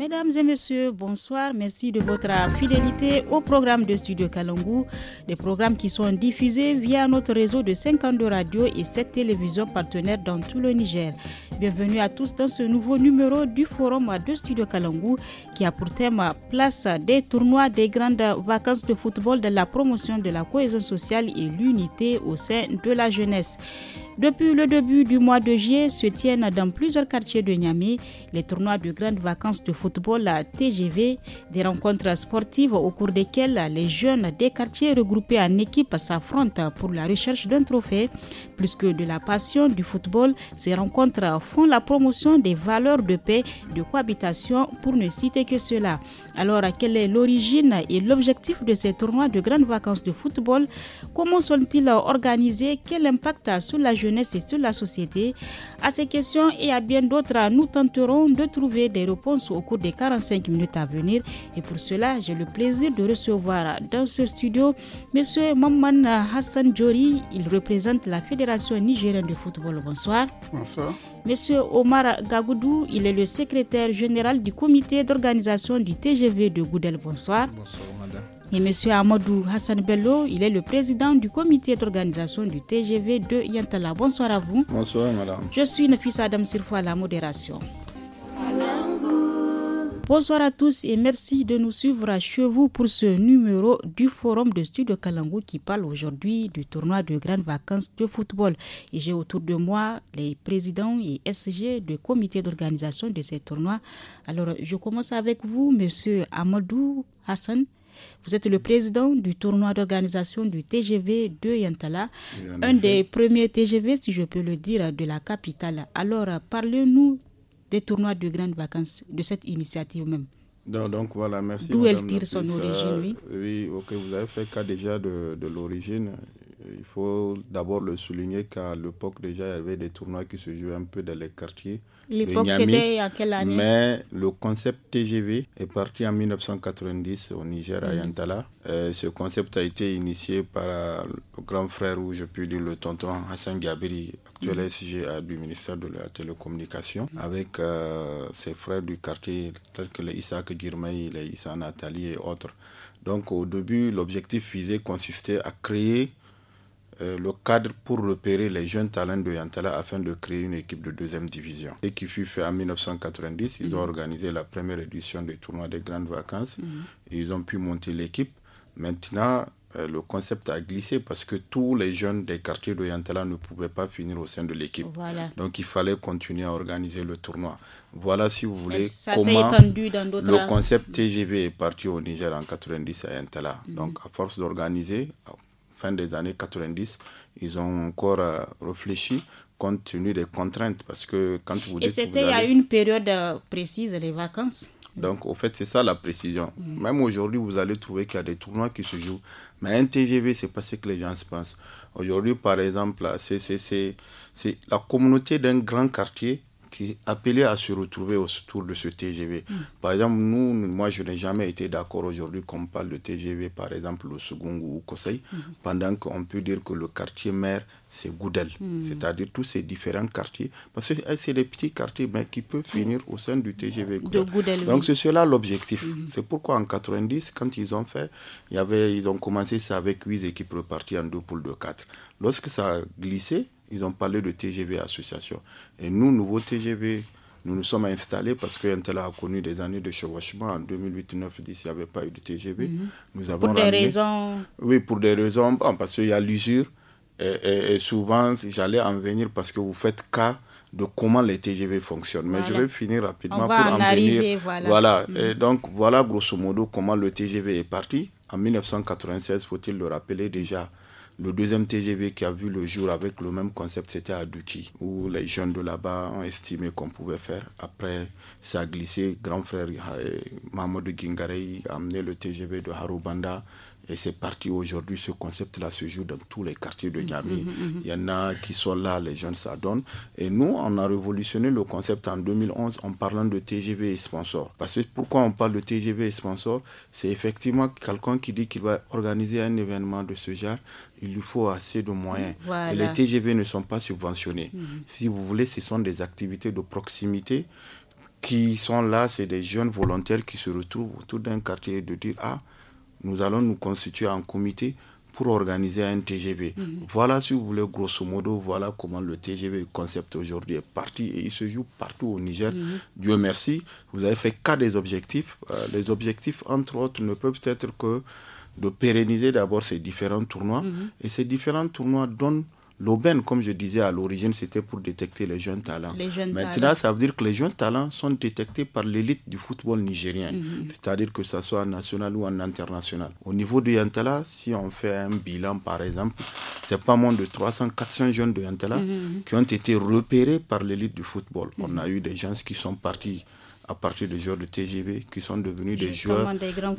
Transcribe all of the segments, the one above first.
Mesdames et messieurs, bonsoir. Merci de votre fidélité au programme de Studio Kalangu, des programmes qui sont diffusés via notre réseau de 52 radios et 7 télévisions partenaires dans tout le Niger. Bienvenue à tous dans ce nouveau numéro du forum de Studio Kalangu qui a pour thème place des tournois des grandes vacances de football de la promotion de la cohésion sociale et l'unité au sein de la jeunesse. Depuis le début du mois de juillet, se tiennent dans plusieurs quartiers de Niamey les tournois de grandes vacances de football TGV, des rencontres sportives au cours desquelles les jeunes des quartiers regroupés en équipe s'affrontent pour la recherche d'un trophée. Plus que de la passion du football, ces rencontres font la promotion des valeurs de paix, de cohabitation, pour ne citer que cela. Alors, quelle est l'origine et l'objectif de ces tournois de grandes vacances de football? Comment sont-ils organisés? Quel impact sur la jeunesse et sur la société? À ces questions et à bien d'autres, nous tenterons de trouver des réponses au cours des 45 minutes à venir. Et pour cela, j'ai le plaisir de recevoir dans ce studio M. Maman Hassan Djori. Il représente la Fédération nigérienne de football. Bonsoir. Bonsoir. Monsieur Omar Gagoudou, il est le secrétaire général du comité d'organisation du TGV de Goudel. Bonsoir. Bonsoir, madame. Et monsieur Amadou Hassan Bello, il est le président du comité d'organisation du TGV de Yantala. Bonsoir à vous. Bonsoir, madame. Je suis Nafisa Adam Sirfo à la modération. Bonsoir à tous et merci de nous suivre chez vous pour ce numéro du forum de Studio Kalangu qui parle aujourd'hui du tournoi de grandes vacances de football. Et j'ai autour de moi les présidents et SG du comité d'organisation de ces tournois. Alors, je commence avec vous, monsieur Amadou Hassan. Vous êtes le président du tournoi d'organisation du TGV de Yantala, un des premiers TGV, si je peux le dire, de la capitale. Alors, parlez-nous des tournois de grandes vacances, de cette initiative même. Donc voilà, merci. D'où elle tire son origine, oui. Oui, ok, vous avez fait cas déjà de l'origine. Il faut d'abord le souligner qu'à l'époque déjà, il y avait des tournois qui se jouaient un peu dans les quartiers. L'époque, c'était en quelle année? Mais le concept TGV est parti en 1990 au Niger, à Yantala. Ce concept a été initié par le grand frère, ou je peux dire le tonton Hassan Gabiri, actuel SG du ministère de la Télécommunication, avec ses frères du quartier, tels que les Issa Girmay, les Issa Nathalie et autres. Donc au début, l'objectif visé consistait à créer le cadre pour repérer les jeunes talents de Yantala afin de créer une équipe de deuxième division. Et qui fut fait en 1990, ils ont organisé la première édition du tournoi des grandes vacances. Et ils ont pu monter l'équipe. Maintenant, le concept a glissé parce que tous les jeunes des quartiers de Yantala ne pouvaient pas finir au sein de l'équipe. Voilà. Donc il fallait continuer à organiser le tournoi. Voilà, si vous voulez, comment le concept TGV est parti au Niger en 90 à Yantala. Donc à force d'organiser, fin des années 90, ils ont encore réfléchi compte tenu des contraintes. Parce que quand vous dites, et c'était il y a une période précise, les vacances. Donc, au fait, c'est ça la précision. Même aujourd'hui, vous allez trouver qu'il y a des tournois qui se jouent. Mais un TGV, c'est pas ce que les gens se pensent. Aujourd'hui, par exemple, c'est la communauté d'un grand quartier qui est appelée à se retrouver autour de ce TGV. Par exemple, moi, je n'ai jamais été d'accord aujourd'hui qu'on parle de TGV, par exemple, au Sougoungou ou Kosei, pendant qu'on peut dire que le quartier mère, c'est Goudel. C'est-à-dire tous ces différents quartiers. Parce que c'est des petits quartiers, mais qui peuvent finir au sein du TGV Goudel. Donc, c'est cela l'objectif. C'est pourquoi en 90, quand ils ont fait, ils ont commencé ça avec 8 équipes reparties en 2 poules de 4. Lorsque ça a glissé, ils ont parlé de TGV association. Et nous, nouveau TGV, nous nous sommes installés parce que Yantala a connu des années de chevauchement. En 2008, 9, 10, il n'y avait pas eu de TGV. Nous avons pour des raisons... Oui, pour des raisons. Bon, parce qu'il y a l'usure. Et souvent, j'allais en venir parce que vous faites cas de comment les TGV fonctionnent. Mais je vais finir rapidement pour en venir. Voilà. Et donc, voilà grosso modo comment le TGV est parti. En 1996, faut-il le rappeler déjà, le deuxième TGV qui a vu le jour avec le même concept, c'était à Douki, où les jeunes de là-bas ont estimé qu'on pouvait faire. Après, ça a glissé. Grand frère Mamadou Gingarei a amené le TGV de Harubanda. Et c'est parti aujourd'hui, ce concept-là se joue dans tous les quartiers de Niamey. Il y en a qui sont là, les jeunes s'adonnent. Et nous, on a révolutionné le concept en 2011 en parlant de TGV et sponsor. Parce que pourquoi on parle de TGV et sponsor? C'est effectivement quelqu'un qui dit qu'il va organiser un événement de ce genre, il lui faut assez de moyens. Voilà. Et les TGV ne sont pas subventionnés. Si vous voulez, ce sont des activités de proximité qui sont là, c'est des jeunes volontaires qui se retrouvent autour d'un quartier et de dire nous allons nous constituer en comité pour organiser un TGV. Voilà, si vous voulez, grosso modo, voilà comment le TGV concept aujourd'hui est parti et il se joue partout au Niger. Dieu merci, vous avez fait cas des objectifs. Les objectifs, entre autres, ne peuvent être que de pérenniser d'abord ces différents tournois. Et ces différents tournois donnent l'aubaine, comme je disais à l'origine, c'était pour détecter les jeunes talents. Maintenant, ça veut dire que les jeunes talents sont détectés par l'élite du football nigérien. C'est-à-dire que ce soit en national ou en international. Au niveau de Yantala, si on fait un bilan, par exemple, c'est pas moins de 300-400 jeunes de Yantala qui ont été repérés par l'élite du football. On a eu des gens qui sont partis à partir des joueurs de TGV qui sont devenus des joueurs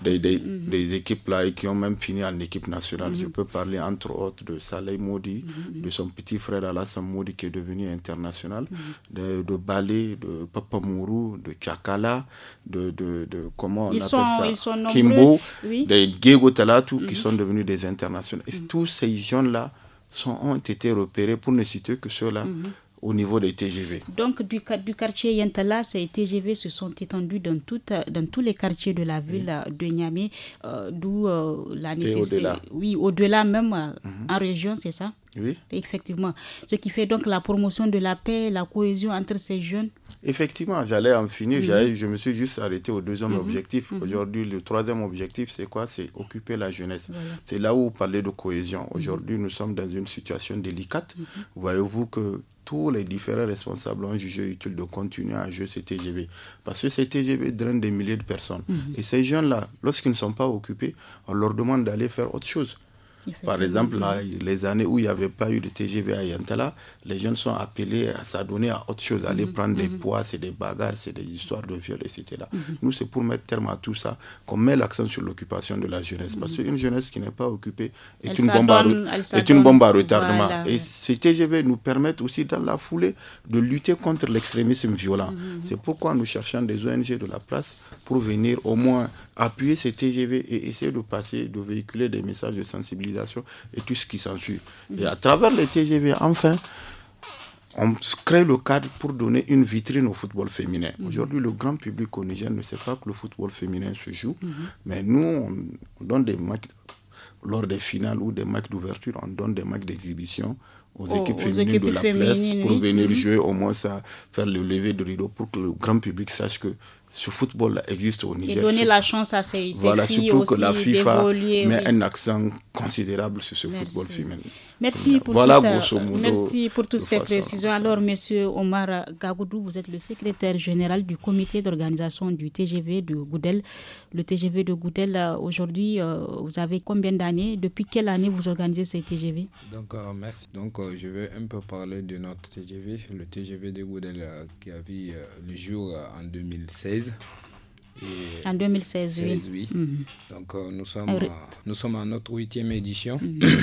des équipes là et qui ont même fini en équipe nationale. Je peux parler entre autres de Saleh Modi, de son petit frère Alassane Modi qui est devenu international, de Balé, de Papa Mourou, de Tchakala, de comment on appelle ça, ils sont Kimbo, des Diego Talatou qui sont devenus des internationaux. Et tous ces jeunes-là ont été repérés, pour ne citer que ceux-là, au niveau des TGV. Donc, du quartier Yantala, ces TGV se sont étendus dans tous les quartiers de la ville de Niamey, d'où la nécessité. Au-delà. Oui, au-delà même en région, c'est ça? Oui. Effectivement. Ce qui fait donc la promotion de la paix, la cohésion entre ces jeunes. Effectivement, j'allais en finir. Je me suis juste arrêté au deuxième objectif. Aujourd'hui, le troisième objectif, c'est quoi? C'est occuper la jeunesse. Voilà. C'est là où vous parlez de cohésion. Aujourd'hui, nous sommes dans une situation délicate. Voyez-vous que tous les différents responsables ont jugé utile de continuer à jouer ces TGV. Parce que ces TGV drainent des milliers de personnes. Et ces jeunes-là, lorsqu'ils ne sont pas occupés, on leur demande d'aller faire autre chose. Par exemple, là, les années où il n'y avait pas eu de TGV à Yantala, les jeunes sont appelés à s'adonner à autre chose, à aller prendre des poids, c'est des bagarres, c'est des histoires de viol, etc. Nous, c'est pour mettre terme à tout ça qu'on met l'accent sur l'occupation de la jeunesse. Parce qu'une jeunesse qui n'est pas occupée est une bombe à retardement. Voilà. Et ces TGV nous permettent aussi, dans la foulée, de lutter contre l'extrémisme violent. C'est pourquoi nous cherchons des ONG de la place pour venir au moins appuyer ces TGV et essayer de passer, de véhiculer des messages de sensibilisation et tout ce qui s'ensuit. Et à travers les TGV, enfin, on crée le cadre pour donner une vitrine au football féminin. Aujourd'hui, le grand public au Niger ne sait pas que le football féminin se joue, mais nous, on donne des matchs lors des finales ou des matchs d'ouverture, on donne des matchs d'exhibition aux équipes féminines de la place pour venir jouer, au moins ça, faire le lever de rideau pour que le grand public sache que ce football existe au Niger. Et donner la chance à ces filles surtout aussi que la FIFA d'évoluer. met un accent considérable sur ce football féminin. Merci pour, merci pour toutes ces précisions. Alors, Monsieur Omar Gagoudou, vous êtes le secrétaire général du comité d'organisation du TGV de Goudel. Le TGV de Goudel, aujourd'hui, vous avez combien d'années? Depuis quelle année vous organisez ces TGV? Donc, merci. Donc, je vais un peu parler de notre TGV. Le TGV de Goudel qui a vu le jour en 2016. En 2016, oui. Donc, nous sommes à notre 8e édition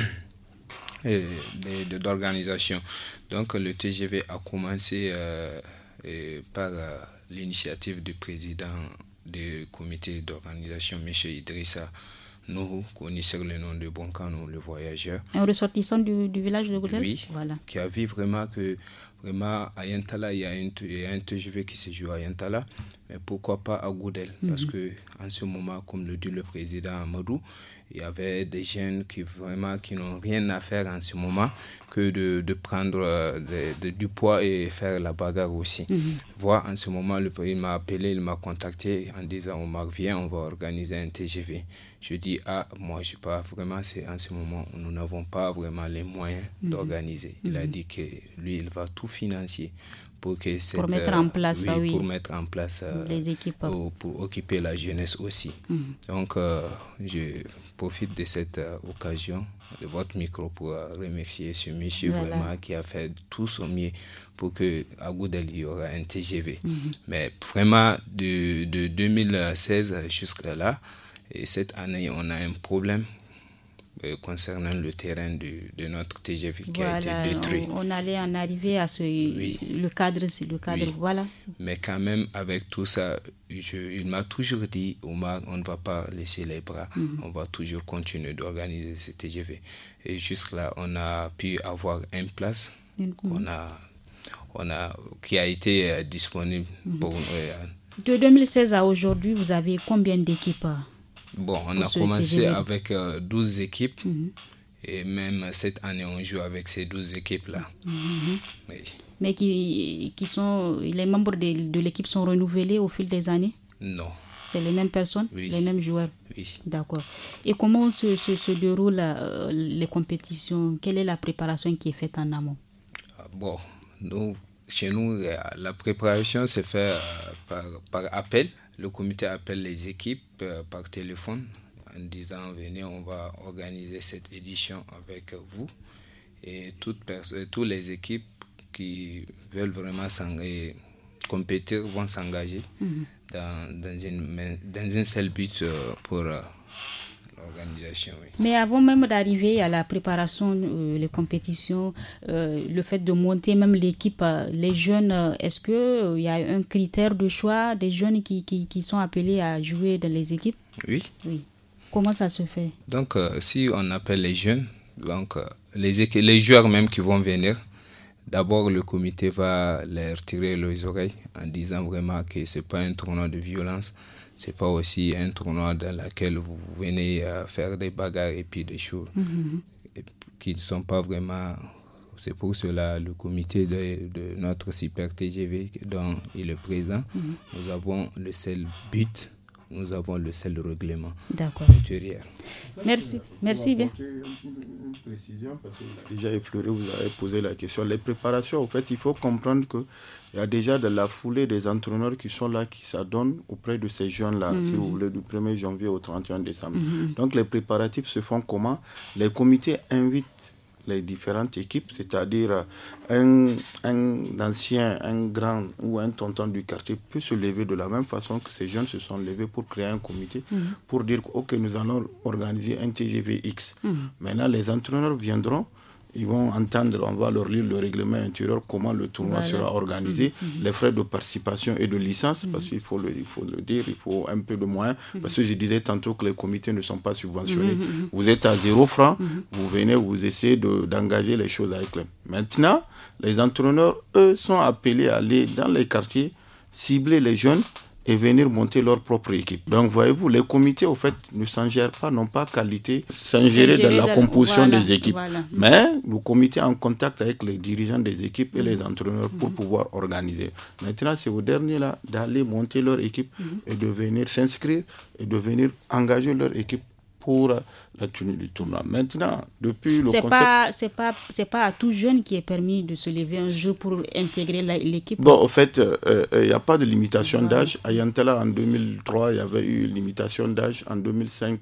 d'organisation. Donc, le TGV a commencé par l'initiative du président du comité d'organisation, M. Idrissa Nourou, connu sur le nom de Bonkano, le voyageur. Un ressortissant du village de Goudel? Oui, voilà. Qui a vu vraiment à Yantala, il y a un TGV qui se joue à Yantala, mais pourquoi pas à Goudel? Parce qu'en ce moment, comme le dit le président Amadou, il y avait des jeunes qui n'ont rien à faire en ce moment que de prendre du poids et faire la bagarre aussi. Voilà, en ce moment, il m'a appelé, il m'a contacté en disant Omar, viens, on va organiser un TGV. Je dis, moi, je sais pas vraiment, c'est en ce moment où nous n'avons pas vraiment les moyens d'organiser. Il a dit que lui, il va tout financer pour mettre en place les équipes. Pour occuper la jeunesse aussi. Donc, je profite de cette occasion de votre micro pour remercier ce monsieur vraiment qui a fait tout son mieux pour qu'à Goudel, il y aura un TGV. Mais vraiment, de 2016 jusqu'à là, et cette année, on a un problème concernant le terrain de notre TGV qui a été détruit. On allait en arriver à le cadre, voilà. Mais quand même, avec tout ça, il m'a toujours dit, Omar, on ne va pas laisser les bras, on va toujours continuer d'organiser ce TGV. Et jusque-là, on a pu avoir une place qui a été disponible pour De 2016 à aujourd'hui, vous avez combien d'équipes? Bon, on a commencé avec 12 équipes. Et même cette année, on joue avec ces 12 équipes-là. Oui. Mais les membres de l'équipe sont renouvelés au fil des années? Non. C'est les mêmes personnes, les mêmes joueurs? Oui. D'accord. Et comment se déroulent les compétitions? Quelle est la préparation qui est faite en amont? Bon, chez nous, la préparation se fait par appel. Le comité appelle les équipes par téléphone en disant venez, on va organiser cette édition avec vous. Et toutes les équipes qui veulent vraiment compétir vont s'engager dans un seul but pour l'organisation. Oui. Mais avant même d'arriver à la préparation, les compétitions, le fait de monter même l'équipe, les jeunes, est-ce qu'il y a un critère de choix des jeunes qui sont appelés à jouer dans les équipes? Oui. Comment ça se fait? Donc, si on appelle les jeunes, donc les joueurs même qui vont venir, d'abord le comité va leur tirer les oreilles en disant vraiment que ce n'est pas un tournoi de violence, ce n'est pas aussi un tournoi dans lequel vous venez faire des bagarres et puis des choses qui ne sont pas vraiment... C'est pour cela le comité de notre Super TGV dont il est présent, nous avons le seul but. Nous avons le seul règlement. D'accord. Intérieur. Merci bien. Une précision, parce que déjà effleuré, vous avez posé la question. Les préparations, en fait, il faut comprendre qu'il y a déjà de la foulée des entraîneurs qui sont là, qui s'adonnent auprès de ces jeunes-là, si vous voulez, du 1er janvier au 31 décembre. Donc les préparatifs se font comment? Les comités invitent les différentes équipes, c'est-à-dire un ancien, un grand ou un tonton du quartier peut se lever de la même façon que ces jeunes se sont levés pour créer un comité, pour dire ok, nous allons organiser un TGV X. Maintenant, les entraîneurs viendront, ils vont entendre, on va leur lire le règlement intérieur, comment le tournoi sera organisé, les frais de participation et de licence, parce qu'il faut le dire, il faut un peu de moyens, parce que je disais tantôt que les comités ne sont pas subventionnés. Vous êtes à 0 francs, vous venez, vous essayez d'engager les choses avec eux. Maintenant, les entraîneurs, eux, sont appelés à aller dans les quartiers, cibler les jeunes, et venir monter leur propre équipe. Donc, voyez-vous, les comités, au fait, ne s'ingèrent pas, n'ont pas qualité, s'ingérer dans la composition des équipes. Mais le comité est en contact avec les dirigeants des équipes et les entraîneurs pour pouvoir organiser. Maintenant, c'est aux derniers-là d'aller monter leur équipe et de venir s'inscrire et de venir engager leur équipe pour la tenue du tournoi. Maintenant, depuis le concept... C'est pas à tout jeune qui est permis de se lever un jour pour intégrer l'équipe. Bon, au fait, il n'y a pas de limitation d'âge. À Yantala, en 2003, il y avait eu une limitation d'âge. En 2005,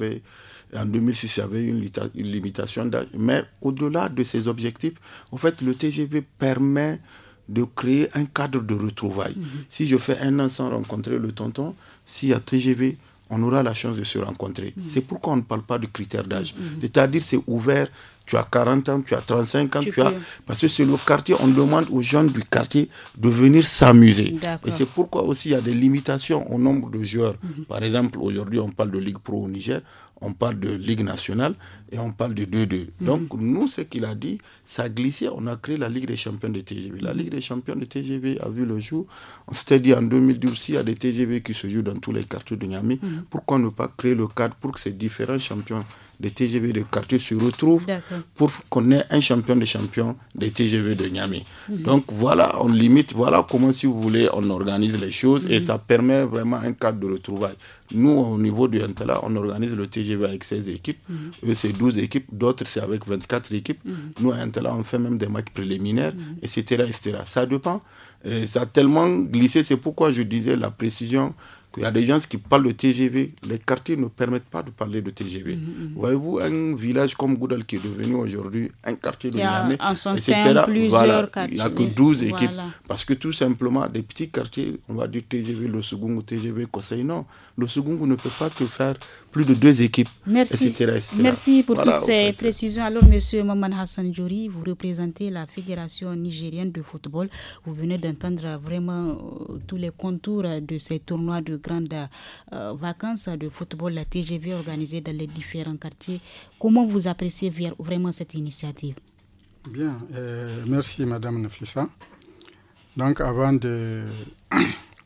en 2006, il y avait eu une limitation d'âge. Mais au-delà de ces objectifs, au fait, le TGV permet de créer un cadre de retrouvailles. Si je fais un an sans rencontrer le tonton, s'il y a TGV, on aura la chance de se rencontrer. C'est pourquoi on ne parle pas de critères d'âge. C'est-à-dire c'est ouvert, tu as 40 ans, tu as 35 ans, parce que c'est le quartier, on demande aux jeunes du quartier de venir s'amuser. D'accord. Et c'est pourquoi aussi il y a des limitations au nombre de joueurs. Par exemple, aujourd'hui, on parle de Ligue Pro au Niger, on parle de Ligue nationale et on parle de 2-2. Donc, nous, ce qu'il a dit, ça a glissé. On a créé la Ligue des champions de TGV. La Ligue des champions de TGV a vu le jour. On s'était dit en 2012, s'il y a des TGV qui se jouent dans tous les quartiers de Niamey, pourquoi ne pas créer le cadre pour que ces différents champions des TGV de quartier se retrouvent pour qu'on ait un champion des champions des TGV de Niamey. Donc, voilà, on limite, voilà comment, si vous voulez, on organise les choses et ça permet vraiment un cadre de retrouvailles. Nous, au niveau du Yantala, on organise le TGV avec 16 équipes. Eux, c'est 12 équipes. D'autres, c'est avec 24 équipes. Nous, à Yantala, on fait même des matchs préliminaires, etc., etc. Ça dépend. Et ça a tellement glissé. C'est pourquoi je disais la précision qu'il y a des gens qui parlent de TGV. Les quartiers ne permettent pas de parler de TGV. Voyez-vous, un village comme Goudal qui est devenu aujourd'hui un quartier de Niamey, etc., voilà, il n'y a que 12 équipes. Parce que tout simplement, des petits quartiers, on va dire TGV, le second ou TGV Conseil, non. Le second ne peut pas te faire plus de 2 équipes, Merci. etc. Merci pour toutes ces précisions. Alors, monsieur Maman Hassan Djouri, vous représentez la Fédération nigérienne de football. Vous venez d'entendre vraiment tous les contours de ces tournois de grandes vacances de football, la TGV organisée dans les différents quartiers. Comment vous appréciez vraiment cette initiative? Bien, merci Madame Nafissa. Donc, avant de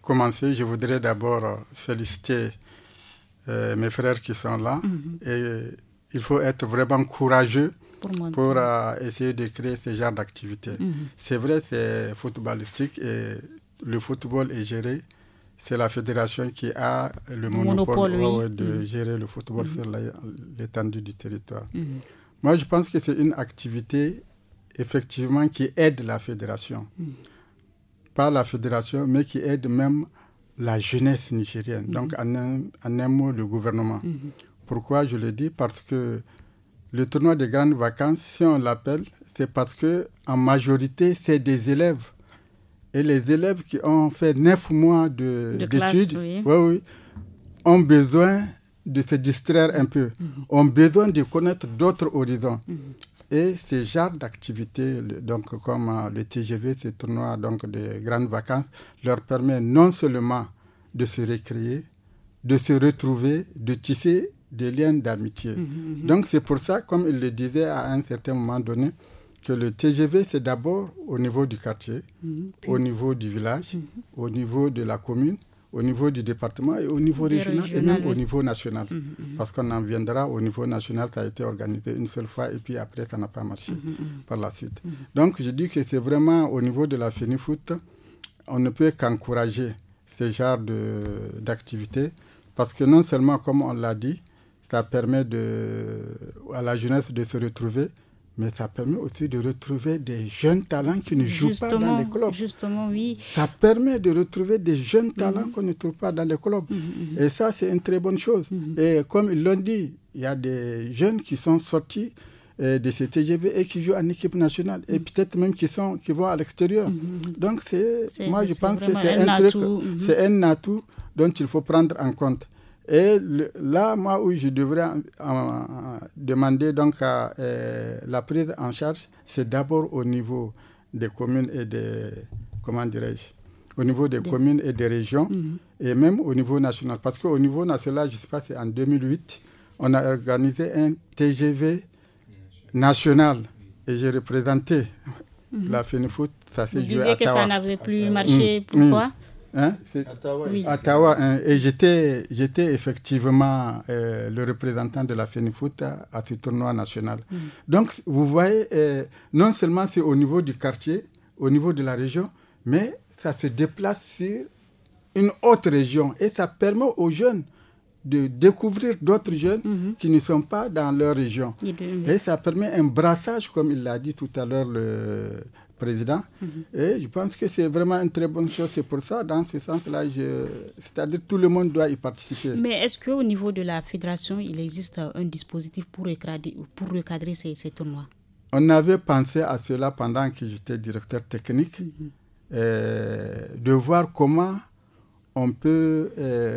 commencer, je voudrais d'abord féliciter mes frères qui sont là. Et il faut être vraiment courageux pour essayer de créer ce genre d'activité. C'est vrai, c'est footballistique et le football est géré. C'est la fédération qui a le monopole de gérer le football sur l'étendue du territoire. Moi, je pense que c'est une activité effectivement qui aide la fédération. Pas la fédération, mais qui aide même la jeunesse nigérienne. Donc, en un mot, le gouvernement. Pourquoi je le dis? Parce que le tournoi des grandes vacances, si on l'appelle, c'est parce qu'en majorité, c'est des élèves. Et les élèves qui ont fait 9 mois d'études ont besoin de se distraire un peu, ont besoin de connaître d'autres horizons. Et ce genre d'activités, donc comme le TGV, ce tournoi donc de grandes vacances, leur permet non seulement de se récréer, de se retrouver, de tisser des liens d'amitié. Donc c'est pour ça, comme il le disait à un certain moment donné, que le TGV, c'est d'abord au niveau du quartier, au niveau du village, au niveau de la commune, au niveau du département et au niveau régional et même au niveau national. Parce qu'on en viendra au niveau national, ça a été organisé une seule fois et puis après, ça n'a pas marché par la suite. Donc, je dis que c'est vraiment au niveau de la FENIFOOT, on ne peut qu'encourager ce genre d'activité parce que non seulement, comme on l'a dit, ça permet à la jeunesse de se retrouver, mais ça permet aussi de retrouver des jeunes talents qui ne jouent pas dans les clubs. Justement, oui. Ça permet de retrouver des jeunes talents qu'on ne trouve pas dans les clubs. Et ça, c'est une très bonne chose. Et comme ils l'ont dit, il y a des jeunes qui sont sortis de ces TGV et qui jouent en équipe nationale. Et peut-être même qui vont à l'extérieur. Donc, moi, je pense que c'est un atout dont il faut prendre en compte. Et là, moi, où je devrais demander donc la prise en charge, c'est d'abord au niveau des communes et au niveau des communes et des régions, et même au niveau national. Parce qu'au niveau national, je ne sais pas, c'est en 2008, on a organisé un TGV national. Et j'ai représenté la FENIFOOT. Ça s'est joué à Ottawa. Vous disiez que ça n'avait plus marché. Pourquoi? Ottawa, et j'étais effectivement le représentant de la FENIFOOT à ce tournoi national. Donc, vous voyez, non seulement c'est au niveau du quartier, au niveau de la région, mais ça se déplace sur une autre région et ça permet aux jeunes de découvrir d'autres jeunes qui ne sont pas dans leur région. Et ça permet un brassage, comme il l'a dit tout à l'heure le président. Et je pense que c'est vraiment une très bonne chose. C'est pour ça, dans ce sens-là, c'est-à-dire tout le monde doit y participer. Mais est-ce qu'au niveau de la fédération, il existe un dispositif pour recadrer ces tournois? On avait pensé à cela pendant que j'étais directeur technique, de voir comment on peut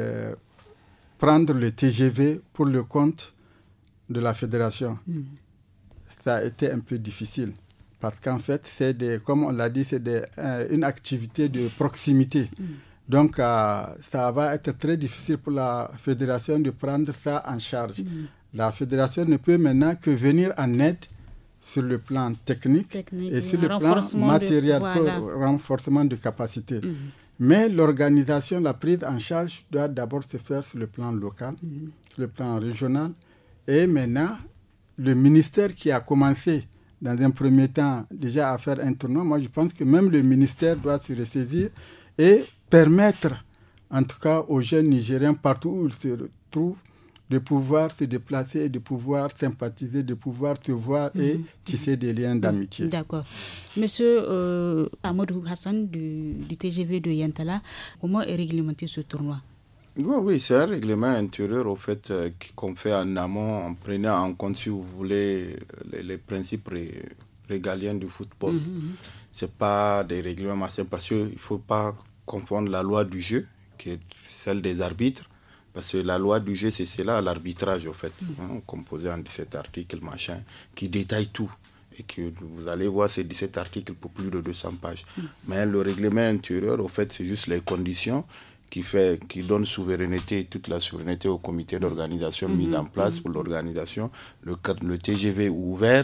prendre le TGV pour le compte de la fédération. Ça a été un peu difficile. Parce qu'en fait, comme on l'a dit, c'est une activité de proximité. Donc, ça va être très difficile pour la fédération de prendre ça en charge. La fédération ne peut maintenant que venir en aide sur le plan technique et sur le plan matériel, renforcement de capacité. Mais l'organisation, la prise en charge doit d'abord se faire sur le plan local, sur le plan régional. Et maintenant, le ministère qui a commencé dans un premier temps déjà à faire un tournoi, moi je pense que même le ministère doit se ressaisir et permettre en tout cas aux jeunes Nigériens partout où ils se retrouvent de pouvoir se déplacer et de pouvoir sympathiser, de pouvoir se voir et tisser des liens d'amitié. D'accord. Monsieur Amadou Hassan du TGV de Yantala, comment est réglementé ce tournoi? Oui, c'est un règlement intérieur au fait qu'on fait en amont en prenant en compte, si vous voulez, les principes régaliens du football. C'est pas des règlements simples parce qu'il ne faut pas confondre la loi du jeu, qui est celle des arbitres, parce que la loi du jeu, c'est cela, l'arbitrage, au fait, composé en 17 articles, qui détaille tout. Et que vous allez voir ces 17 articles pour plus de 200 pages. Mais le règlement intérieur, au fait, c'est juste les conditions qui donne toute la souveraineté au comité d'organisation mis en place pour l'organisation, le TGV ouvert,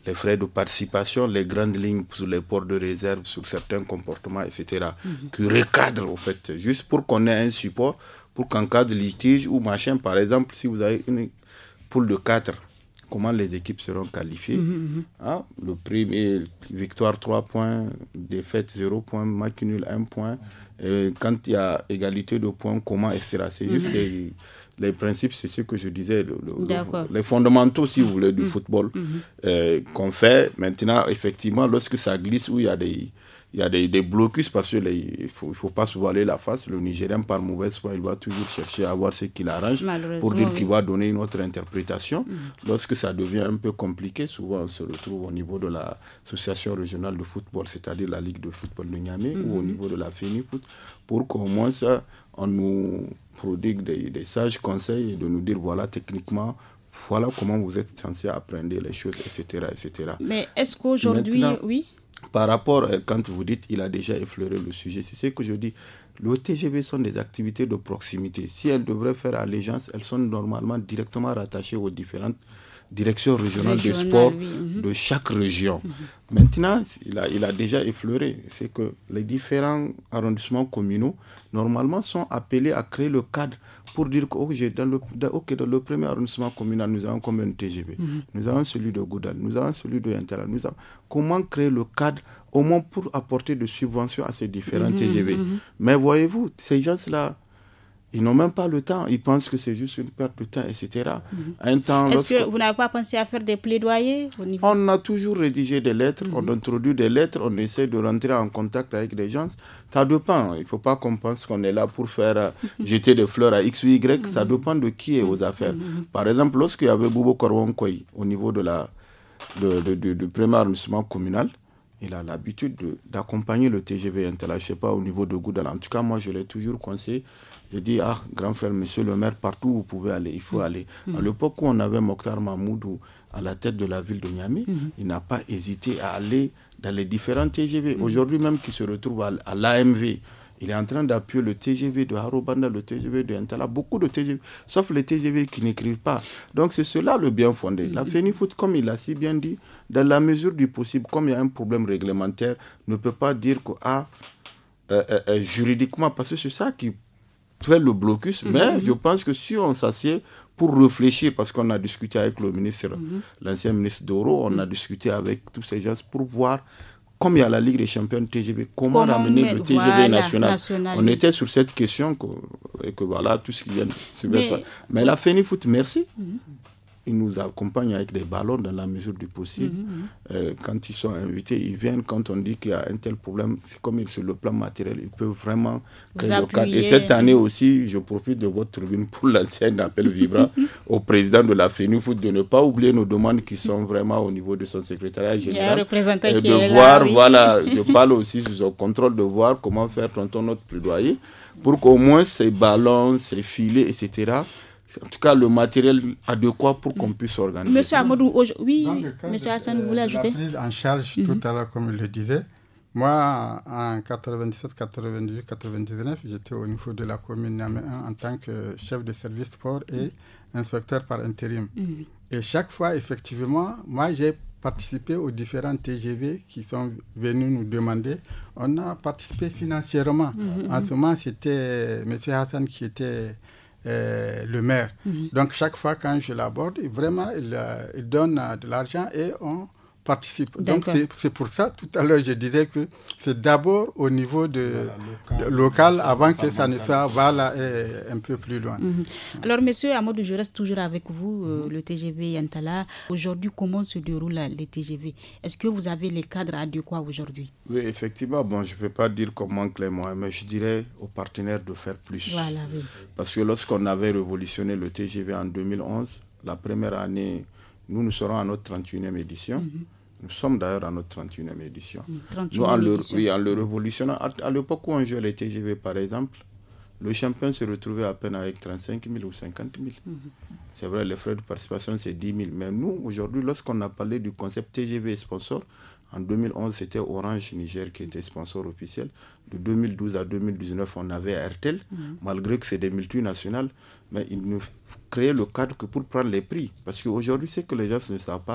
les frais de participation, les grandes lignes sur les ports de réserve, sur certains comportements, etc. Qui recadrent, au fait, juste pour qu'on ait un support, pour qu'en cas de litige ou machin, par exemple, si vous avez une poule de 4, comment les équipes seront qualifiées. Le premier, victoire 3 points, défaite 0 points, match nul 1 point. Et quand il y a égalité de points, comment, etc. C'est juste les principes, c'est ce que je disais, les fondamentaux, si vous voulez, du football qu'on fait. Maintenant, effectivement, lorsque ça glisse, où il y a des blocus, parce qu'il ne faut pas se voiler la face. Le Nigérien, par mauvaise foi, il va toujours chercher à voir ce qu'il arrange pour dire qu'il va donner une autre interprétation. Lorsque ça devient un peu compliqué, souvent on se retrouve au niveau de l'association régionale de football, c'est-à-dire la Ligue de football de Niamey, ou au niveau de la FENIFOOT, pour qu'au moins on nous prodigue des sages conseils et de nous dire voilà techniquement, voilà comment vous êtes censé apprendre les choses, etc. etc. Mais est-ce qu'aujourd'hui, maintenant, oui, par rapport, quand vous dites il a déjà effleuré le sujet, c'est ce que je dis. Le TGV sont des activités de proximité. Si elles devraient faire allégeance, elles sont normalement directement rattachées aux différentes directions régionales de sport de chaque région. Maintenant, il a déjà effleuré. C'est que les différents arrondissements communaux, normalement, sont appelés à créer le cadre pour dire que dans le premier arrondissement communal, nous avons combien de TGV? Nous avons celui de Goudal, nous avons celui de Yantala. Comment créer le cadre au moins pour apporter des subventions à ces différents TGV? Mais voyez-vous, ces gens-là, ils n'ont même pas le temps. Ils pensent que c'est juste une perte de temps, etc. Est-ce que vous n'avez pas pensé à faire des plaidoyers au niveau... On a toujours rédigé des lettres, on introduit des lettres, on essaie de rentrer en contact avec des gens. Ça dépend. Il ne faut pas qu'on pense qu'on est là pour faire jeter des fleurs à X ou Y. Ça dépend de qui est aux affaires. Par exemple, lorsqu'il y avait Bobo Korwankoy au niveau du premier arrondissement communal, il a l'habitude d'accompagner le TGV Yantala, je ne sais pas, au niveau de Goudal. En tout cas, moi, je l'ai toujours conseillé. Je dis, grand frère, monsieur le maire, partout où vous pouvez aller, il faut aller. À l'époque où on avait Mokhtar Mahmoudou à la tête de la ville de Niamey, il n'a pas hésité à aller dans les différents TGV. Aujourd'hui même, qui se retrouve à l'AMV, il est en train d'appuyer le TGV de Harobanda, le TGV de Yantala, beaucoup de TGV, sauf les TGV qui n'écrivent pas. Donc c'est cela le bien fondé. La FENIFOOT, comme il l'a si bien dit, dans la mesure du possible, comme il y a un problème réglementaire, ne peut pas dire que juridiquement, parce que c'est ça qui fait le blocus, mais je pense que si on s'assied pour réfléchir, parce qu'on a discuté avec le ministre, l'ancien ministre Doro, on a discuté avec tous ces gens pour voir, comme il y a la Ligue des champions TGV, comment ramener le TGV national. On était sur cette question et que voilà, tout ce qui vient de faire. Mais la FENIFOOT, merci. Ils nous accompagnent avec des ballons dans la mesure du possible. Quand ils sont invités, ils viennent. Quand on dit qu'il y a un tel problème, c'est comme sur le plan matériel, ils peuvent vraiment créer le cadre. Et cette année aussi, je profite de votre tribune pour lancer un appel vibrant au président de la FENIFOOT de ne pas oublier nos demandes qui sont vraiment au niveau de son secrétariat général. Et de voir, voilà, je parle aussi sous son contrôle, de voir comment faire notre plaidoyer pour qu'au moins ces ballons, ces filets, etc., en tout cas, le matériel adéquat pour qu'on puisse organiser. Monsieur Amadou, oui, monsieur Hassan, vous voulez ajouter? La prise en charge, tout à l'heure, comme il le disait, moi, en 97, 98, 99, j'étais au niveau de la commune Niamey en tant que chef de service sport et inspecteur par intérim. Et chaque fois, effectivement, moi, j'ai participé aux différents TGV qui sont venus nous demander. On a participé financièrement. En ce moment, c'était M. Hassan qui était le maire. Donc chaque fois quand je l'aborde, vraiment il donne de l'argent et on participe. Donc c'est pour ça tout à l'heure je disais que c'est d'abord au niveau local avant que ça ne soit un peu plus loin. Alors monsieur Amadou, je reste toujours avec vous, le TGV Yantala. Aujourd'hui, comment se déroulent les TGV? Est-ce que vous avez les cadres adéquats aujourd'hui? Oui, effectivement. Bon, je ne vais pas dire comment Clément, mais je dirais aux partenaires de faire plus. Voilà, oui. Parce que lorsqu'on avait révolutionné le TGV en 2011, la première année, nous serons à notre 31e édition. Nous sommes d'ailleurs à notre 31e édition. Nous, en le révolutionnant, à l'époque où on jouait les TGV, par exemple, le champion se retrouvait à peine avec 35 000 ou 50 000. C'est vrai, les frais de participation, c'est 10 000. Mais nous, aujourd'hui, lorsqu'on a parlé du concept TGV sponsor, en 2011, c'était Orange Niger qui était sponsor officiel. De 2012 à 2019, on avait RTL, malgré que c'est des multinationales. Mais ils nous créaient le cadre que pour prendre les prix. Parce qu'aujourd'hui, c'est que les gens ne savent pas.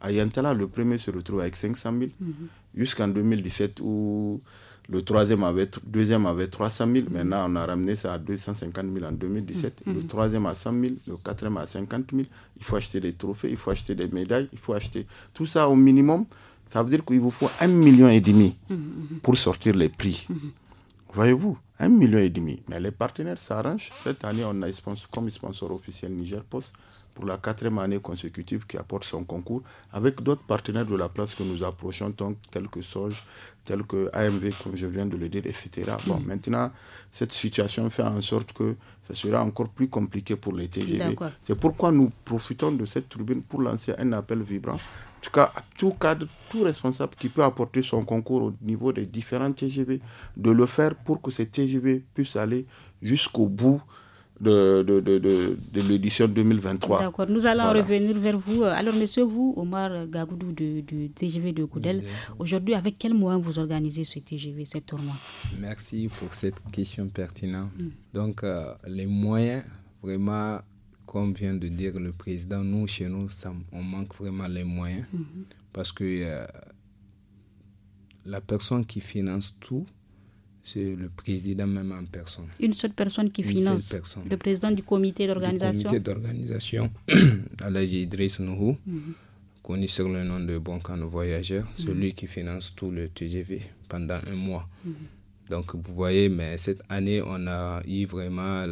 À Yantala, le premier se retrouve avec 500 000, jusqu'en 2017 où le deuxième avait 300 000. Maintenant, on a ramené ça à 250 000 en 2017. Le troisième à 100 000, le quatrième à 50 000. Il faut acheter des trophées, il faut acheter des médailles, il faut acheter tout ça au minimum. Ça veut dire qu'il vous faut 1,5 million pour sortir les prix. Voyez-vous, 1,5 million. Mais les partenaires s'arrangent. Cette année, on a comme sponsor officiel Niger Post pour la 4e année consécutive qui apporte son concours avec d'autres partenaires de la place que nous approchons, tels que SOJ, tels que AMV, comme je viens de le dire, etc. Bon, maintenant, cette situation fait en sorte que ça sera encore plus compliqué pour les TGV. D'accord. C'est pourquoi nous profitons de cette tribune pour lancer un appel vibrant. En tout cas, à tout cadre, tout responsable qui peut apporter son concours au niveau des différents TGV, de le faire pour que ces TGV puissent aller jusqu'au bout de l'édition 2023. D'accord, nous allons revenir vers vous. Alors, monsieur, vous, Omar Gagoudou du TGV de Goudel, aujourd'hui, avec quels moyens vous organisez ce TGV, ce tournoi? Merci pour cette question pertinente. Donc, les moyens, vraiment, comme vient de dire le président, nous, chez nous, on manque vraiment les moyens parce que la personne qui finance tout, c'est le président même en personne. Une seule personne qui finance, le président du comité d'organisation. Du comité d'organisation, Alaji Idriss Nuhu, connu sur le nom de Bonkan Voyageur, celui qui finance tout le TGV pendant un mois. Donc vous voyez, mais cette année, on a eu vraiment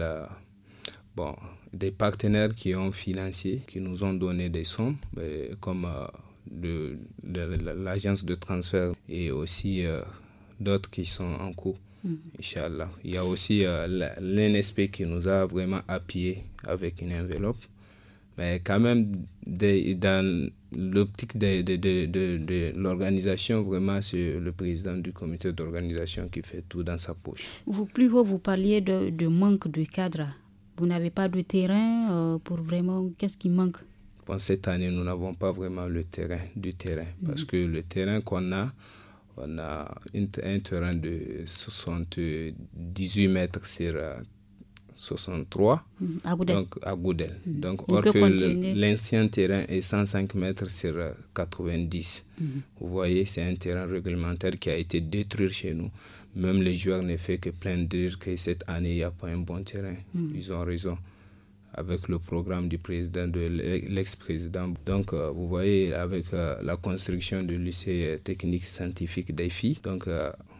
des partenaires qui ont financé, qui nous ont donné des sommes, comme l'agence de transfert et aussi d'autres qui sont en cours, Inch'Allah. Il y a aussi l'NSP qui nous a vraiment appuyé avec une enveloppe. Mais quand même, dans l'optique de l'organisation, vraiment, c'est le président du comité d'organisation qui fait tout dans sa poche. Plus haut, vous parliez de manque de cadre. Vous n'avez pas de terrain pour vraiment... Qu'est-ce qui manque? Bon, cette année, nous n'avons pas vraiment du terrain. Parce que le terrain qu'on a, on a un terrain de 78 mètres sur 63 à Goudel. Donc, à Goudel. Donc, or que l'ancien terrain est 105 mètres sur 90. Vous voyez, c'est un terrain réglementaire qui a été détruit chez nous. Même les joueurs ne font que plaindre que cette année, il n'y a pas un bon terrain. Ils ont raison. Avec le programme du président, de l'ex-président. Donc, vous voyez, avec la construction du lycée technique scientifique d'Aifi, donc,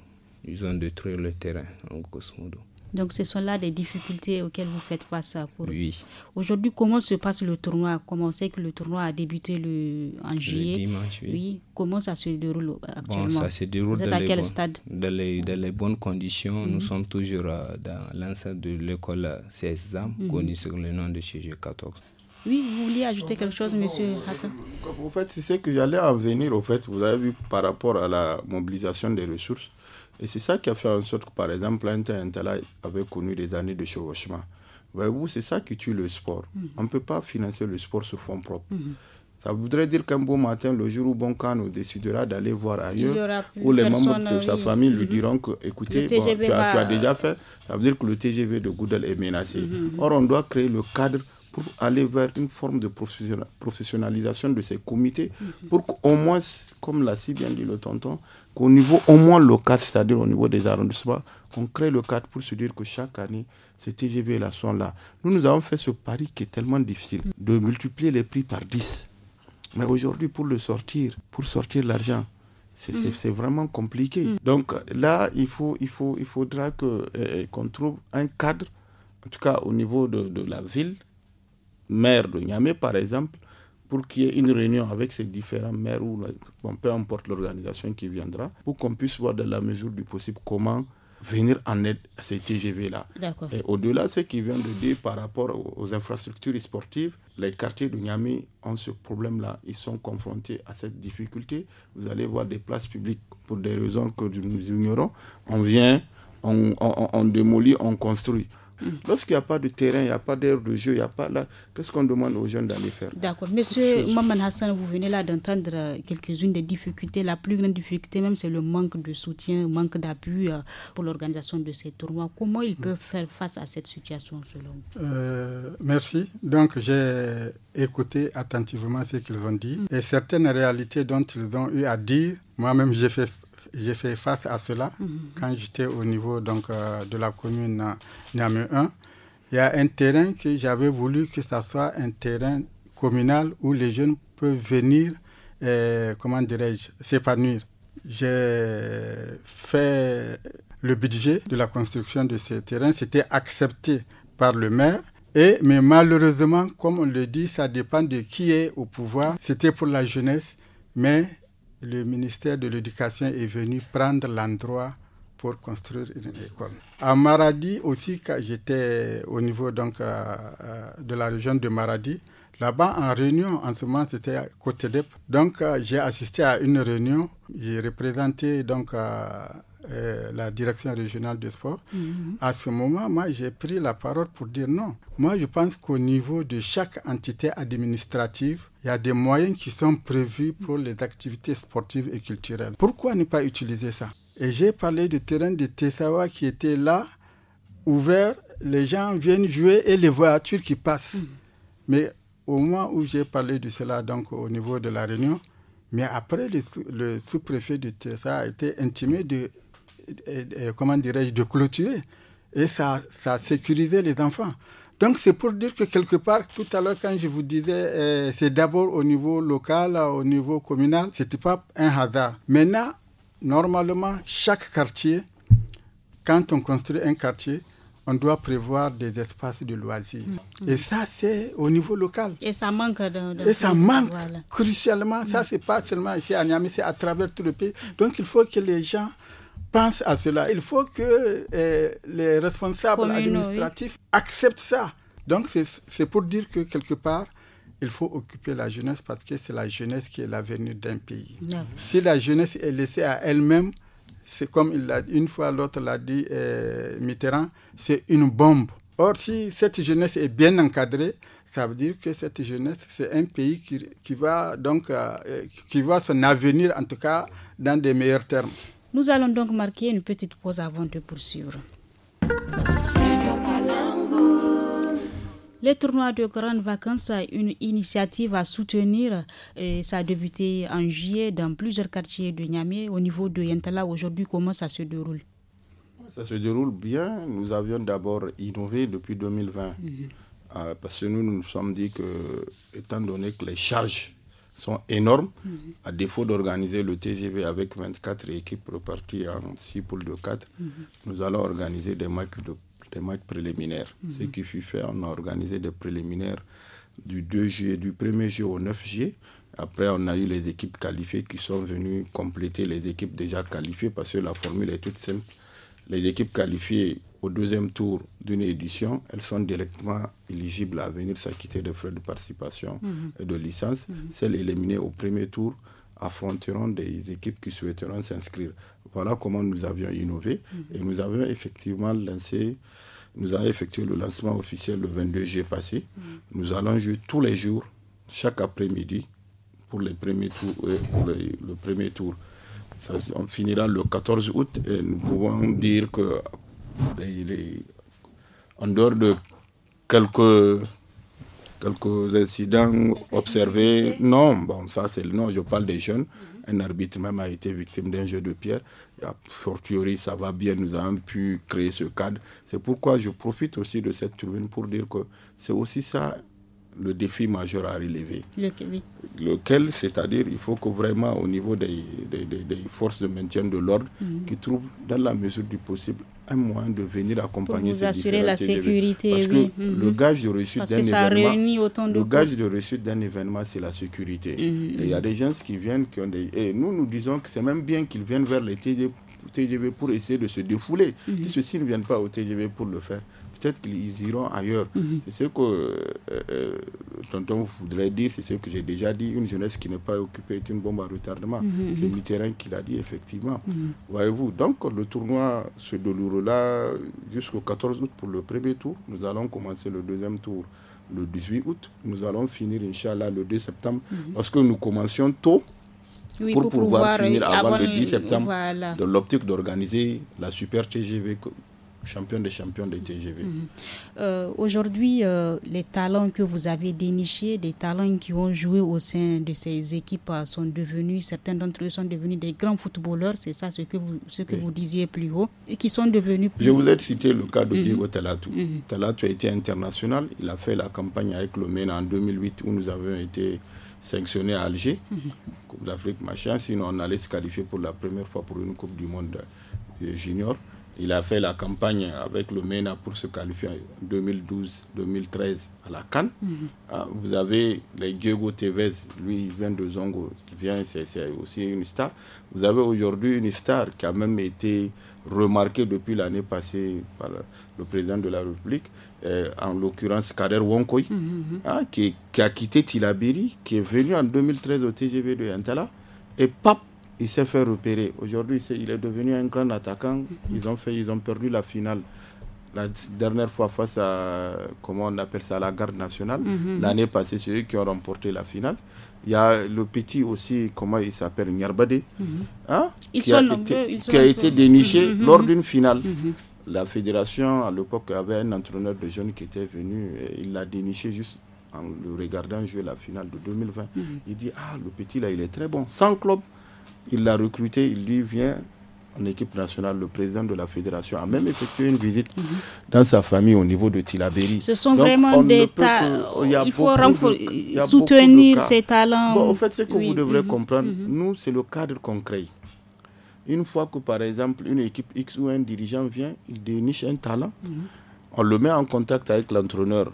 ils ont détruit le terrain, en grosso modo. Donc, ce sont là des difficultés auxquelles vous faites face. Oui. Aujourd'hui, comment se passe le tournoi? Comme on sait que le tournoi a débuté en juillet. Le dimanche, oui. Comment ça se déroule actuellement? Bon, ça se déroule dans quel stade? Dans les bonnes conditions. Nous sommes toujours dans l'enceinte de l'école CSZAM, connue sur le nom de CG14. Oui, vous vouliez ajouter quelque chose, monsieur Hassan? En fait, c'est ce que j'allais en venir. Au fait, vous avez vu par rapport à la mobilisation des ressources. Et c'est ça qui a fait en sorte que, par exemple, Intala avait connu des années de chevauchement. Voyez-vous, c'est ça qui tue le sport. On ne peut pas financer le sport sur fonds propres. Ça voudrait dire qu'un beau matin, le jour où Bonkano décidera d'aller voir ailleurs, où les membres de sa famille lui diront que, écoutez, tu as déjà fait, ça veut dire que le TGV de Goudel est menacé. Or, on doit créer le cadre pour aller vers une forme de professionnalisation de ces comités, pour qu'au moins, comme l'a si bien dit le tonton, qu'au niveau au moins local, c'est-à-dire au niveau des arrondissements, on crée le cadre pour se dire que chaque année, ces TGV-là sont là. Nous avons fait ce pari qui est tellement difficile, de multiplier les prix par 10. Mais aujourd'hui, pour sortir l'argent, c'est vraiment compliqué. Donc là, il faudra qu'on trouve un cadre, en tout cas au niveau de la ville, maire de Niamey par exemple, pour qu'il y ait une réunion avec ces différents maires ou peu importe l'organisation qui viendra, pour qu'on puisse voir dans la mesure du possible comment venir en aide à ces TGV-là. D'accord. Et au-delà, ce qu'il vient de dire par rapport aux infrastructures sportives, les quartiers de Niamey ont ce problème-là. Ils sont confrontés à cette difficulté. Vous allez voir des places publiques pour des raisons que nous ignorons. On vient, on démolit, on construit. Lorsqu'il n'y a pas de terrain, il n'y a pas d'aire de jeu, il n'y a pas là, qu'est-ce qu'on demande aux jeunes d'aller faire? D'accord. Monsieur Maman Hassan, vous venez là d'entendre quelques-unes des difficultés. La plus grande difficulté même, c'est le manque de soutien, manque d'appui pour l'organisation de ces tournois. Comment ils peuvent faire face à cette situation selon vous? Merci. Donc, j'ai écouté attentivement ce qu'ils ont dit. Et certaines réalités dont ils ont eu à dire, moi-même, j'ai fait face à cela quand j'étais au niveau de la commune Niamey 1. Il y a un terrain que j'avais voulu que ça soit un terrain communal où les jeunes peuvent venir, s'épanouir. J'ai fait le budget de la construction de ce terrain. C'était accepté par le maire. Mais malheureusement, comme on le dit, ça dépend de qui est au pouvoir. C'était pour la jeunesse, mais le ministère de l'Éducation est venu prendre l'endroit pour construire une école. À Maradi aussi, quand j'étais au niveau de la région de Maradi, là-bas en réunion, en ce moment c'était à Côte-d'Ep. Donc j'ai assisté à une réunion, j'ai représenté la direction régionale de sport. À ce moment, moi j'ai pris la parole pour dire non. Moi je pense qu'au niveau de chaque entité administrative, il y a des moyens qui sont prévus pour les activités sportives et culturelles. Pourquoi ne pas utiliser ça? Et j'ai parlé du terrain de Tessawa qui était là, ouvert, les gens viennent jouer et les voitures qui passent. Mais au moment où j'ai parlé de cela, donc au niveau de la Réunion, mais après le sous-préfet de Tessawa a été intimé de clôturer. Et ça a sécurisé les enfants. Donc c'est pour dire que quelque part, tout à l'heure quand je vous disais, c'est d'abord au niveau local, au niveau communal, ce n'était pas un hasard. Maintenant, normalement, chaque quartier, quand on construit un quartier, on doit prévoir des espaces de loisirs. Et ça, c'est au niveau local. Et ça manque. Voilà. Crucialement. Ça, c'est pas seulement ici à Niamey, c'est à travers tout le pays. Donc, il faut que les gens pensent à cela. Il faut que les responsables administratifs acceptent ça. Donc, c'est pour dire que quelque part, il faut occuper la jeunesse parce que c'est la jeunesse qui est l'avenir d'un pays. Non. Si la jeunesse est laissée à elle-même, c'est comme une fois l'autre l'a dit Mitterrand, c'est une bombe. Or, si cette jeunesse est bien encadrée, ça veut dire que cette jeunesse, c'est un pays qui va son avenir, en tout cas, dans des meilleurs termes. Nous allons donc marquer une petite pause avant de poursuivre. Les tournois de grandes vacances, une initiative à soutenir. Ça a débuté en juillet dans plusieurs quartiers de Niamey. Au niveau de Yantala, aujourd'hui, comment ça se déroule? Ça se déroule bien. Nous avions d'abord innové depuis 2020. Parce que nous nous sommes dit que, étant donné que les charges sont énormes, à défaut d'organiser le TGV avec 24 équipes reparties en 6 poules de 4, nous allons organiser des matchs préliminaires. Ce qui fut fait, on a organisé des préliminaires du 2 juillet, du 1er juillet au 9 juillet. Après, on a eu les équipes qualifiées qui sont venues compléter les équipes déjà qualifiées parce que la formule est toute simple. Les équipes qualifiées au deuxième tour d'une édition, elles sont directement éligibles à venir s'acquitter des frais de participation et de licence. Celles éliminées au premier tour affronteront des équipes qui souhaiteront s'inscrire. Voilà comment nous avions innové. Et nous avons effectivement effectué le lancement officiel le 22 juillet passé. Nous allons jouer tous les jours, chaque après-midi, pour les premiers tours, le premier tour. On finira le 14 août et nous pouvons dire que en dehors de quelques incidents observés, je parle des jeunes. Un arbitre même a été victime d'un jeu de pierre. A fortiori, ça va bien, nous avons pu créer ce cadre. C'est pourquoi je profite aussi de cette tribune pour dire que c'est aussi ça le défi majeur à relever. Lequel, c'est-à-dire, il faut que vraiment au niveau des forces de maintien de l'ordre, qui trouvent dans la mesure du possible un moyen de venir accompagner ces différents la sécurité. Parce que le gage de réussite d'un événement, c'est la sécurité. Et il y a des gens qui viennent, et nous disons que c'est même bien qu'ils viennent vers les TGV pour essayer de se défouler. Ceux-ci ne viennent pas au TGV pour le faire. peut-être qu'ils iront ailleurs. C'est ce que tonton voudrait dire, c'est ce que j'ai déjà dit. Une jeunesse qui n'est pas occupée est une bombe à retardement. C'est Mitterrand qui l'a dit, effectivement. Voyez-vous, donc le tournoi se déroulera jusqu'au 14 août pour le premier tour. Nous allons commencer le deuxième tour le 18 août. Nous allons finir, Inch'Allah, le 2 septembre. Parce que nous commencions tôt. Oui, pour pouvoir finir avant le 10 septembre, voilà. Dans l'optique d'organiser la Super TGV, champion des champions des TGV. Aujourd'hui, les talents que vous avez dénichés, des talents qui ont joué au sein de ces équipes sont devenus, certains d'entre eux sont devenus des grands footballeurs, c'est ça ce que vous disiez plus haut, et qui sont devenus... Je vous ai cité le cas de Diego Talatou. Talatou a été international, il a fait la campagne avec le MENA en 2008 où nous avions été sanctionnés à Alger, Coupe d'Afrique, machin, sinon on allait se qualifier pour la première fois pour une Coupe du Monde junior. Il a fait la campagne avec le MENA pour se qualifier en 2012-2013 à la CAN. Vous avez les Diego Tevez, lui il vient de Zongo, c'est aussi une star. Vous avez aujourd'hui une star qui a même été remarquée depuis l'année passée par le président de la République, en l'occurrence Kader Wonkoy, qui a quitté Tilabiri, qui est venu en 2013 au TGV de Yantala, et pap, il s'est fait repérer. Aujourd'hui, il est devenu un grand attaquant. Ils ont perdu la finale la dernière fois face à, comment on appelle ça, la garde nationale. L'année passée, c'est eux qui ont remporté la finale. Il y a le petit aussi, comment il s'appelle, Nyarbade, qui a été déniché lors d'une finale. La fédération, à l'époque, avait un entraîneur de jeunes qui était venu, et il l'a déniché juste en le regardant jouer la finale de 2020. Il dit, le petit là, il est très bon. Sans club, il l'a recruté, il lui vient en équipe nationale. Le président de la fédération a même effectué une visite dans sa famille au niveau de Tilaberi. Ce sont vraiment des talents. Il faut soutenir ces talents. Bon, en fait, ce que vous devrez comprendre, nous, c'est le cadre qu'on crée. Une fois que, par exemple, une équipe X ou un dirigeant vient, il déniche un talent, on le met en contact avec l'entraîneur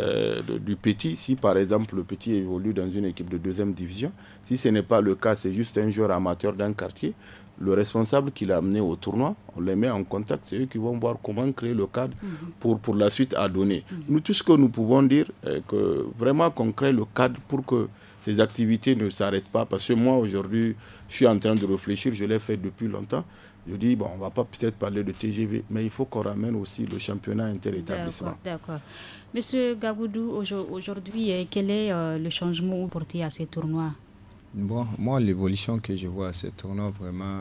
du petit. Si, par exemple, le petit évolue dans une équipe de 2e division, si ce n'est pas le cas, c'est juste un joueur amateur d'un quartier, le responsable qui l'a amené au tournoi, on les met en contact, c'est eux qui vont voir comment créer le cadre pour la suite à donner. Nous, tout ce que nous pouvons dire, que vraiment qu'on crée le cadre pour que ces activités ne s'arrêtent pas, parce que moi, aujourd'hui, je suis en train de réfléchir, je l'ai fait depuis longtemps. Je dis, on ne va pas peut-être parler de TGV, mais il faut qu'on ramène aussi le championnat interétablissement. D'accord. Monsieur Gagoudou, aujourd'hui, quel est le changement porté à ces tournois? Bon, moi, l'évolution que je vois à ces tournois, vraiment,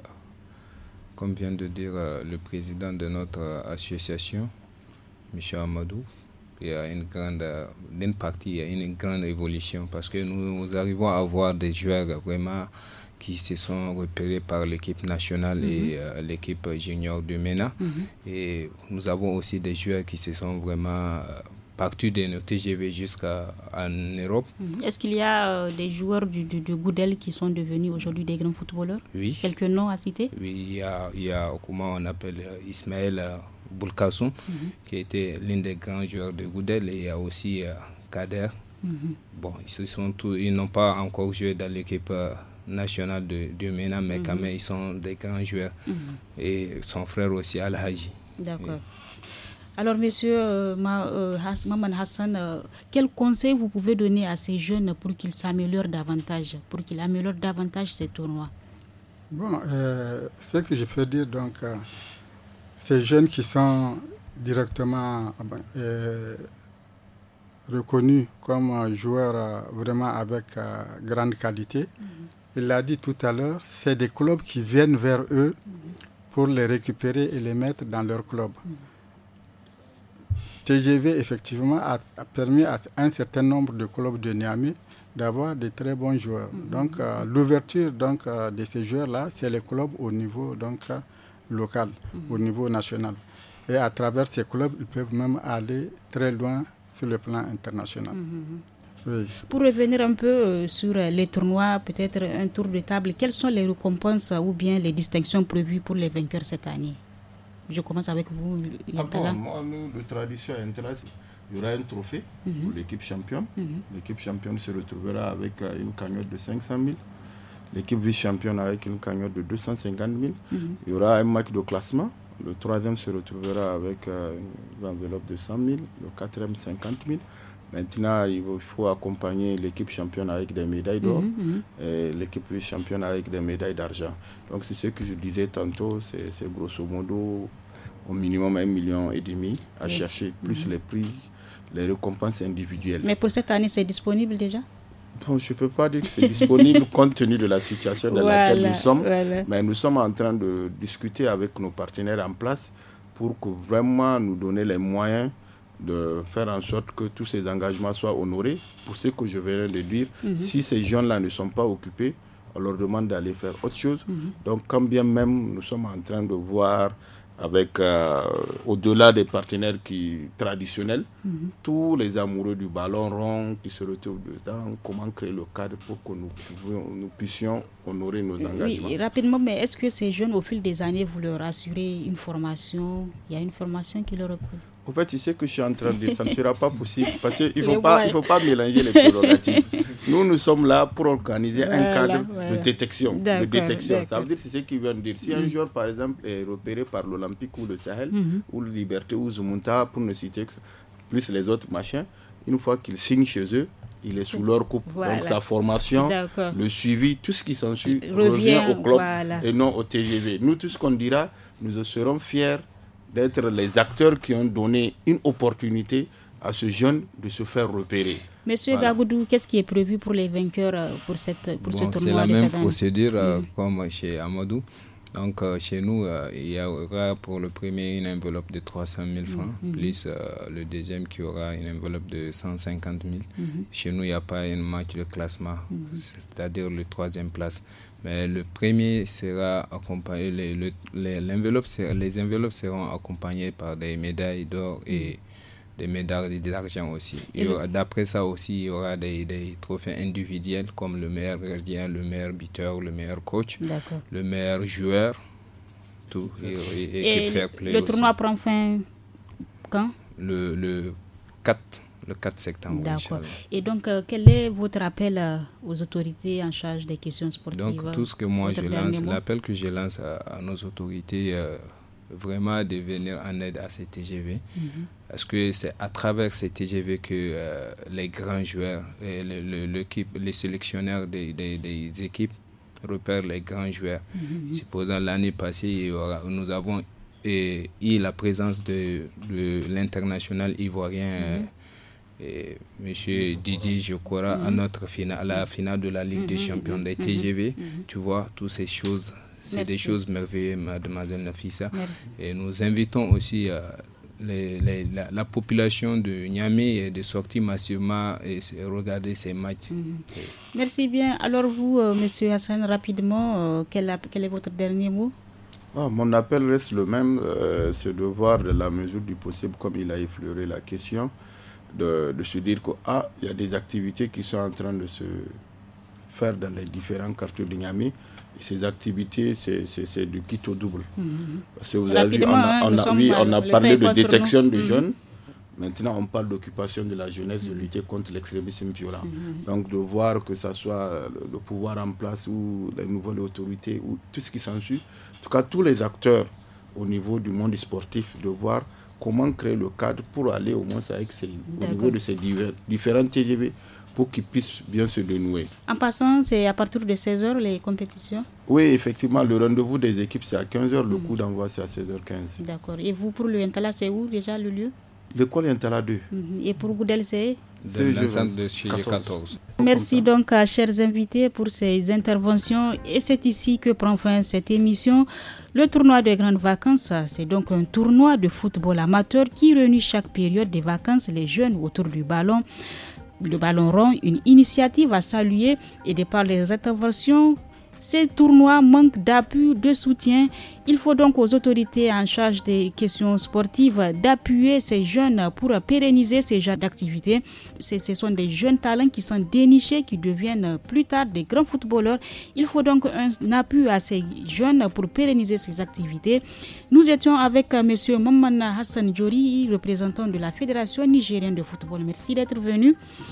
comme vient de dire le président de notre association, M. Amadou, il y a d'une partie, il y a une grande évolution parce que nous arrivons à avoir des joueurs vraiment qui se sont repérés par l'équipe nationale et l'équipe junior du MENA. Et nous avons aussi des joueurs qui se sont vraiment partis de nos TGV jusqu'en Europe. Est-ce qu'il y a des joueurs de Goudel qui sont devenus aujourd'hui des grands footballeurs? Oui. Quelques noms à citer? Oui, il y a comment on appelle Ismaël Boulkassoum, qui était l'un des grands joueurs de Goudel, et il y a aussi Kader. Bon, ils n'ont pas encore joué dans l'équipe nationale du MENA, mais quand même ils sont des grands joueurs. Et son frère aussi, Al-Haji. D'accord. Alors, monsieur Maman Hassan, quel conseil vous pouvez donner à ces jeunes pour qu'ils s'améliorent davantage, pour qu'ils améliorent davantage ces tournois? Bon, ce que je peux dire, donc, ces jeunes qui sont directement reconnus comme joueurs vraiment avec grande qualité, il l'a dit tout à l'heure, c'est des clubs qui viennent vers eux pour les récupérer et les mettre dans leur club. TGV, effectivement, a permis à un certain nombre de clubs de Niamey d'avoir de très bons joueurs. Donc, l'ouverture de ces joueurs-là, c'est les clubs au niveau local, au niveau national. Et à travers ces clubs, ils peuvent même aller très loin sur le plan international. Oui. Pour revenir un peu sur les tournois, peut-être un tour de table, quelles sont les récompenses ou bien les distinctions prévues pour les vainqueurs cette année? Je commence avec vous, Yantala. Moi, nous, de tradition à Yantala, il y aura un trophée pour l'équipe championne. L'équipe championne se retrouvera avec une cagnotte de 500 000. L'équipe vice-championne avec une cagnotte de 250 000. Il y aura un match de classement Le troisième se retrouvera avec une enveloppe de 100 000, le quatrième 50 000. Maintenant, il faut accompagner l'équipe championne avec des médailles d'or et l'équipe vice-championne avec des médailles d'argent. Donc, c'est ce que je disais tantôt, c'est grosso modo au minimum 1,5 million à chercher, plus les prix, les récompenses individuelles. Mais pour cette année, c'est disponible déjà? Bon, je ne peux pas dire que c'est disponible compte tenu de la situation dans laquelle nous sommes, mais nous sommes en train de discuter avec nos partenaires en place pour que vraiment nous donner les moyens de faire en sorte que tous ces engagements soient honorés. Pour ce que je viens de dire, si ces jeunes-là ne sont pas occupés, on leur demande d'aller faire autre chose. Donc, quand bien même nous sommes en train de voir avec, au-delà des partenaires traditionnels, tous les amoureux du ballon rond qui se retrouvent dedans, comment créer le cadre pour que nous puissions honorer nos engagements. Oui, rapidement, mais est-ce que ces jeunes, au fil des années, vous leur assurez une formation? Il y a une formation qui leur reprend? En fait, tu sais que je suis en train de dire, ça ne sera pas possible parce qu'il ne faut pas mélanger les prérogatives. Nous sommes là pour organiser un cadre de détection. Ça veut dire, c'est ce qu'ils viennent dire. Si un joueur, par exemple, est repéré par l'Olympique ou le Sahel, ou le Liberté ou Zumunta, pour ne citer que plus les autres machins, une fois qu'il signe chez eux, il est sous leur coupe. Donc sa formation, le suivi, tout ce qui s'ensuit revient au club et non au TGV. Nous, tout ce qu'on dira, nous serons fiers d'être les acteurs qui ont donné une opportunité à ce jeune de se faire repérer. Monsieur Gagoudou, qu'est-ce qui est prévu pour les vainqueurs pour ce tournoi? C'est la même procédure comme chez Amadou. Donc chez nous, il y aura pour le premier une enveloppe de 300 000 francs, plus le deuxième qui aura une enveloppe de 150 000. Chez nous, il n'y a pas un match de classement, c'est-à-dire le troisième place. Mais le premier sera accompagné, les enveloppes seront accompagnées par des médailles d'or et des médailles d'argent aussi. D'après ça aussi, il y aura des trophées individuels comme le meilleur gardien, le meilleur buteur, le meilleur coach, le meilleur joueur, tout. Et le tournoi prend fin quand? Le 4 septembre. D'accord. Et donc, quel est votre appel aux autorités en charge des questions sportives? Donc, tout ce que moi je lance, l'appel que je lance à nos autorités, vraiment de venir en aide à ces TGV. Parce que c'est à travers ces TGV que les grands joueurs, et les sélectionneurs des équipes repèrent les grands joueurs. Supposons l'année passée, nous avons eu la présence de l'international ivoirien. Et monsieur Didier Jokora à la finale de la Ligue des Champions des TGV. Tu vois, toutes ces choses, c'est des choses merveilleuses, mademoiselle Nafissa. Et nous invitons aussi la population de Niamey de sortir massivement et regarder ces matchs. Merci bien. Alors vous, monsieur Hassan, rapidement, quel est votre dernier mot? Mon appel reste le même, c'est de voir de la mesure du possible, comme il a effleuré la question, de se dire qu'il y a des activités qui sont en train de se faire dans les différents quartiers de Niamey. Et ces activités, c'est du kit au double. Parce que vous avez vu, on a parlé de détection des jeunes. Maintenant, on parle d'occupation de la jeunesse, de lutter contre l'extrémisme violent. Donc, de voir que ce soit le pouvoir en place ou les nouvelles autorités ou tout ce qui s'ensuit. En tout cas, tous les acteurs au niveau du monde sportif, de voir comment créer le cadre pour aller au moins au niveau de ces différents TGV pour qu'ils puissent bien se dénouer. En passant, c'est à partir de 16h les compétitions? Oui, effectivement, le rendez-vous des équipes c'est à 15h, le coup d'envoi c'est à 16h15. D'accord. Et vous, pour le Yantala, c'est où déjà le lieu? L'école Yantala 2. Et pour Goudel, c'est l'ensemble de chez 14. Merci donc, chers invités, pour ces interventions. Et c'est ici que prend fin cette émission. Le tournoi des grandes vacances, c'est donc un tournoi de football amateur qui réunit chaque période des vacances les jeunes autour du ballon. Le ballon rond, une initiative à saluer, et de par les interventions, ces tournois manquent d'appui, de soutien. Il faut donc aux autorités en charge des questions sportives d'appuyer ces jeunes pour pérenniser ces genres d'activités. Ce sont des jeunes talents qui sont dénichés, qui deviennent plus tard des grands footballeurs. Il faut donc un appui à ces jeunes pour pérenniser ces activités. Nous étions avec M. Mamman Hassan Djori, représentant de la Fédération nigérienne de football. Merci d'être venu.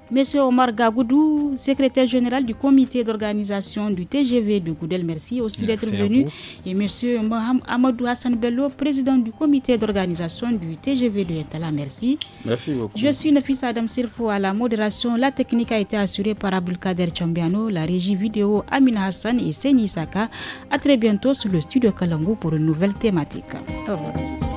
Monsieur Omar Gagoudou, secrétaire général du comité d'organisation du TGV de Goudel, merci aussi d'être venu. Et Monsieur Amadou Hassan Bello, président du comité d'organisation du TGV de Yantala, merci. Merci beaucoup. Je suis Nafisa Adam Sirfo à la modération. La technique a été assurée par Abdelkader Chambiano, la régie vidéo Amina Hassan et Seni Saka. À très bientôt sur le studio Kalangu pour une nouvelle thématique. Au revoir.